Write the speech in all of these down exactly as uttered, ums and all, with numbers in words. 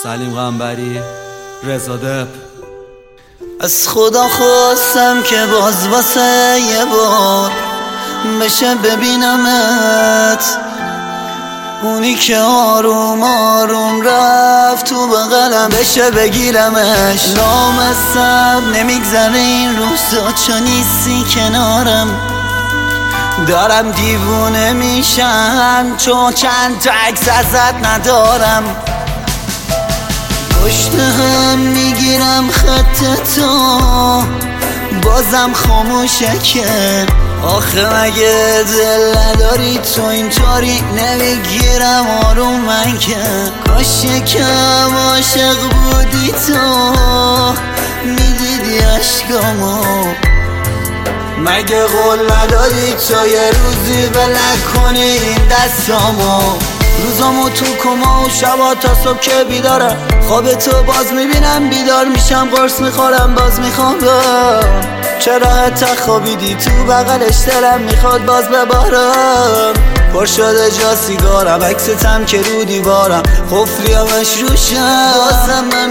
سلیم قنبری، رضا دپ. از خدا خواستم که باز واسه یه بار بشه ببینمت، اونی که آروم آروم رفت تو بغلم بشه بگیرمش. لامصب نمیگذره این روزا چون نیستی کنارم، دارم دیوونه میشم چون چند تا عکس ازت ندارم. پشت هم میگیرم خط تو بازم خاموشه که آخه مگه دل نداری تو اینطوری نمیگیرم آروم من که کاش یکم عاشق بودی تو میدیدی عشقامو، مگه قول ندادی تو یه روزی بلند کنی این دستامو. روزامو تو کما و شبا تا صبح که بیدارم، خواب تو باز میبینم بیدار میشم قرص میخورم باز میخوام. چرا حتی خوابیدی تو بغلش دلم میخواد باز ببارم. پر شده جا سیگارم عکستم که رو دیوارم خفلیامش روشم بازم من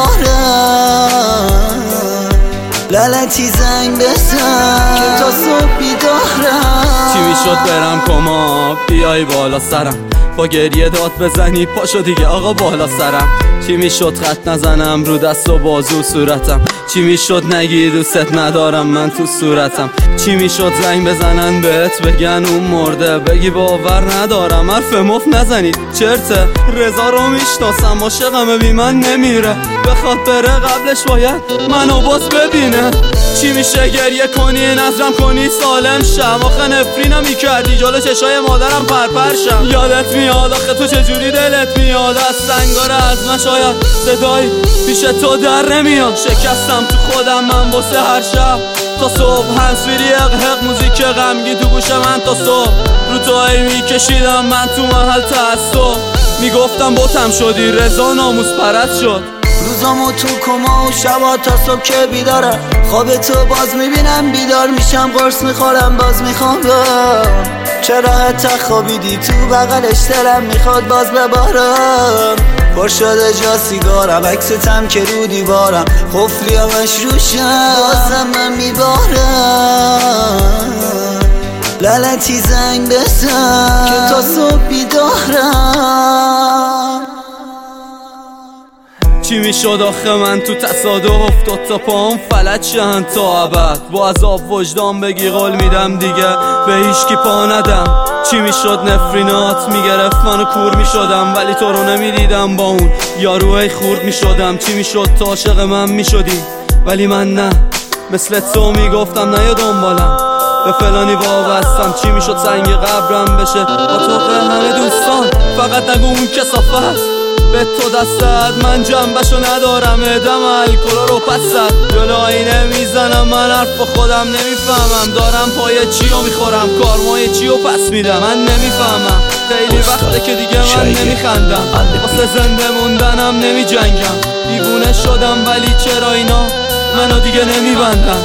میبارم. لعنتی زنگ بزن که تا صبح بیدارم. چی میشد برم کما بیای بالا سرم، با گریه داد بزنی پاشو دیگه آقا بالا سرم. چی میشد خط نزنم رو دست و بازو صورتم، چی میشد نگی دوست ندارم من تو صورتم. چی میشد زنگ بزنن بهت بگن اون مرده، بگی باور ندارم حرف مفت نزنید چرته. رضا رو میشناسم عاشقم بی من نمیره، بخواد بره قبلش باید منو باز ببینه. چی میشه گریه کنی نظرم کنی سالم شم، آخه نفرینم میکردی جلو چشای مادرم پرپرشم. یادت میاد آخه تو چجوری دلت میاد از سنگاره از من شاید صدایی پیش تو در نمیاد. شکستم تو خودم من واسه هر شب تا صبح هنسفیری حق موزیک غمگین تو گوش من تا صبح. رو تو ای میکشیدم من تو محل تعصب، میگفتم باتم شدی رضا ناموس پرست شد. روزامو تو کما و شبا تا صبح که بیدارم، خواب تو باز میبینم بیدار میشم قرص میخورم باز میخوام. چرا حتی خوابیدی تو بغلش دلم میخواد باز ببارم. پر شده جا سیگارم عکستم که رو دیوارم خفلیامش روشم بازم من میبارم. لعنتی زنگ بزن که تا صبح بیدارم. چی میشد آخه من تو تصادف افتاد تا پام فلج شهن تا ابد، با عذاب وجدان بگی قول میدم دیگه به هیچکی پا ندم. چی میشد نفرینات میگرفت منو کور میشدم ولی تو رو نمیدیدم با اون یاروی خورد میشدم. چی میشد تا عاشق من میشدی ولی من نه، مثل تو میگفتم نه یا دنبالم به فلانی وابستم. چی میشد سنگ قبرم بشه اتاق همه دوستان، فقط نگو اون کثافت به تو دستت من جنبشو ندارم. ادم الکلا رو پست جلو آینه میزنم من حرف خودم نمیفهمم، دارم پای چیو میخورم کارمای چیو پس میدم من نمیفهمم. خیلی وقته که دیگه من نمیخندم واسه زنده موندنم نمیجنگم. دیوونه شدم ولی چرا اینا منو دیگه نمیبندن.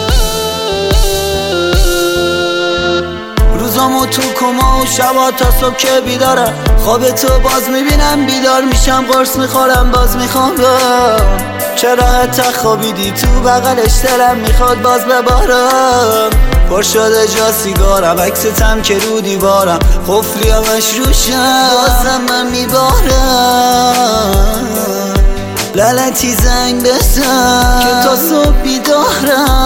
روزامو تو کما و شبا تا صبح که بیدارم، خواب تو باز میبینم بیدار میشم قرص میخورم باز میخوام. چرا حتی خوابیدی تو بغلش دلم میخواد باز ببارم. پر شده جا سیگارم عکستم که رو دیوارم خفلیامش روشم بازم من میبارم. لعنتی زنگ بزن که تا صبح بیدارم.